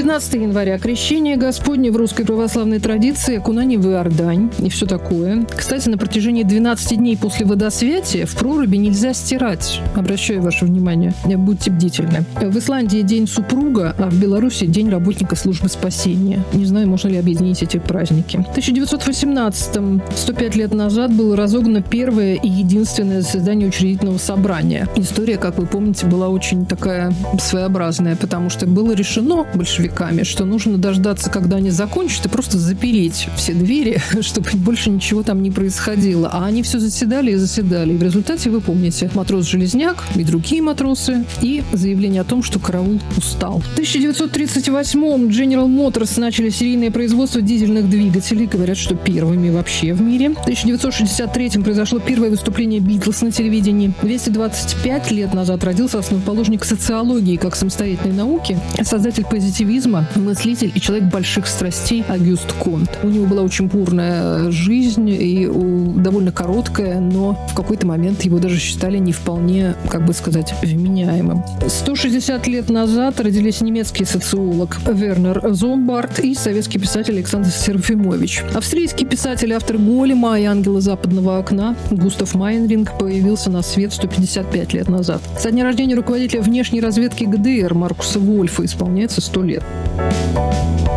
19 января. Крещение Господне в русской православной традиции, окунание в Иордань и все такое. Кстати, на протяжении 12 дней после водосвятия в проруби нельзя стирать. Обращаю ваше внимание. Будьте бдительны. В Исландии день супруга, а в Беларуси день работника службы спасения. Не знаю, можно ли объединить эти праздники. В 1918-м, 105 лет назад, было разогнано первое и единственное заседание учредительного собрания. История, как вы помните, была очень такая своеобразная, потому что было решено большевиками, что нужно дождаться, когда они закончат, и просто запереть все двери, чтобы больше ничего там не происходило. А они все заседали и заседали. И в результате, вы помните, матрос Железняк и другие матросы, и заявление о том, что караул устал. В 1938-м General Motors начали серийное производство дизельных двигателей. Говорят, что первыми вообще в мире. В 1963-м произошло первое выступление Битлз на телевидении. 225 лет назад родился основоположник социологии как самостоятельной науки, создатель позитивизма, мыслитель и человек больших страстей Агюст Конт. У него была очень бурная жизнь и довольно короткая, но в какой-то момент его даже считали не вполне, как бы сказать, вменяемым. 160 лет назад родились немецкий социолог Вернер Зомбарт и советский писатель Александр Серафимович. Австрийский писатель, автор «Голема» и «Ангела западного окна» Густав Майнринг появился на свет 155 лет назад. Со дня рождения руководителя внешней разведки ГДР Маркуса Вольфа исполняется 100 лет.